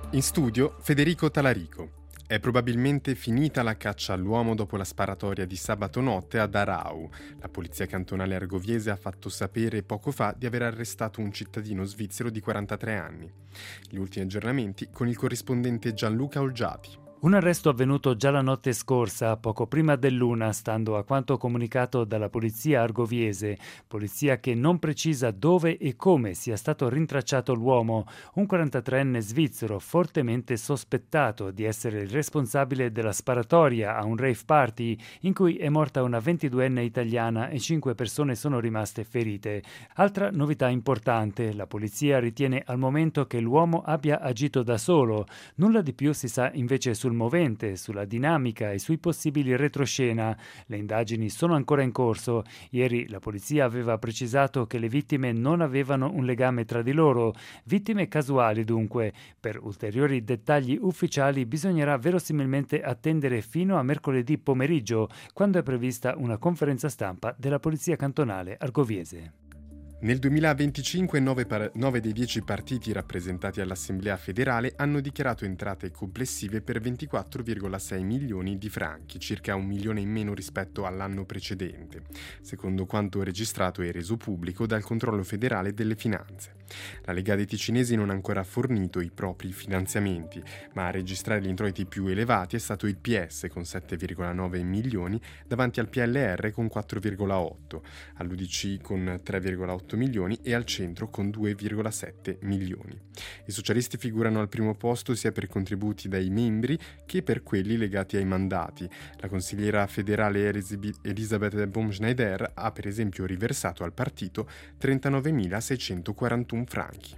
In studio Federico Talarico. È probabilmente finita la caccia all'uomo dopo la sparatoria di sabato notte a Darau. La polizia cantonale argoviese ha fatto sapere poco fa di aver arrestato un cittadino svizzero di 43 anni. Gli ultimi aggiornamenti con il corrispondente Gianluca Olgiati. Un arresto avvenuto già la notte scorsa, poco prima dell'una, stando a quanto comunicato dalla polizia argoviese, polizia che non precisa dove e come sia stato rintracciato l'uomo, un 43enne svizzero fortemente sospettato di essere il responsabile della sparatoria a un rave party in cui è morta una 22enne italiana e 5 persone sono rimaste ferite. Altra novità importante, la polizia ritiene al momento che l'uomo abbia agito da solo, nulla di più si sa invece sul movente, sulla dinamica e sui possibili retroscena. Le indagini sono ancora in corso. Ieri la polizia aveva precisato che le vittime non avevano un legame tra di loro. Vittime casuali dunque. Per ulteriori dettagli ufficiali bisognerà verosimilmente attendere fino a mercoledì pomeriggio, quando è prevista una conferenza stampa della polizia cantonale argoviese. Nel 2025 9 dei 10 partiti rappresentati all'Assemblea federale hanno dichiarato entrate complessive per 24,6 milioni di franchi, circa 1 milione in meno rispetto all'anno precedente, secondo quanto registrato e reso pubblico dal Controllo federale delle finanze. La Lega dei Ticinesi non ha ancora fornito i propri finanziamenti, ma a registrare gli introiti più elevati è stato il PS con 7,9 milioni davanti al PLR con 4,8, all'UDC con 3,8 milioni e al centro con 2,7 milioni. I socialisti figurano al primo posto sia per contributi dai membri che per quelli legati ai mandati. La consigliera federale Elisabeth Baumschneider ha per esempio riversato al partito 39.641 franchi.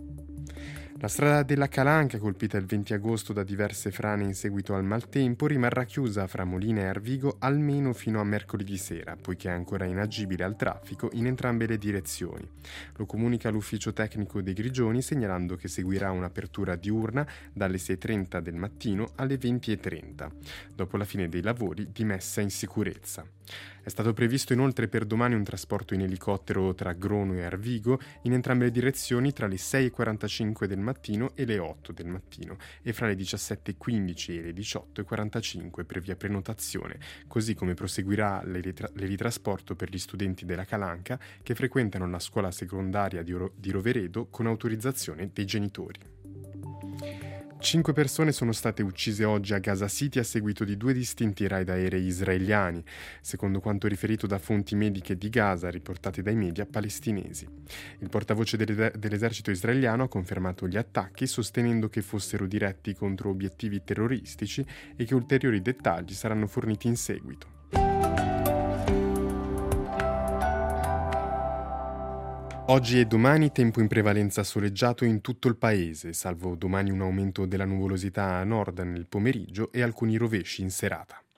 La strada della Calanca, colpita il 20 agosto da diverse frane in seguito al maltempo, rimarrà chiusa fra Molina e Arvigo almeno fino a mercoledì sera, poiché è ancora inagibile al traffico in entrambe le direzioni. Lo comunica l'ufficio tecnico dei Grigioni, segnalando che seguirà un'apertura diurna dalle 6:30 del mattino alle 20:30, dopo la fine dei lavori di messa in sicurezza. È stato previsto inoltre per domani un trasporto in elicottero tra Grono e Arvigo in entrambe le direzioni tra le 6:45 del mattino e le 8 del mattino e fra le 17:15 e le 18:45 per via prenotazione, così come proseguirà l'elitrasporto per gli studenti della Calanca che frequentano la scuola secondaria di Roveredo con autorizzazione dei genitori. 5 persone sono state uccise oggi a Gaza City a seguito di 2 distinti raid aerei israeliani, secondo quanto riferito da fonti mediche di Gaza riportate dai media palestinesi. Il portavoce dell'esercito israeliano ha confermato gli attacchi, sostenendo che fossero diretti contro obiettivi terroristici e che ulteriori dettagli saranno forniti in seguito. Oggi e domani tempo in prevalenza soleggiato in tutto il paese, salvo domani un aumento della nuvolosità a nord nel pomeriggio e alcuni rovesci in serata.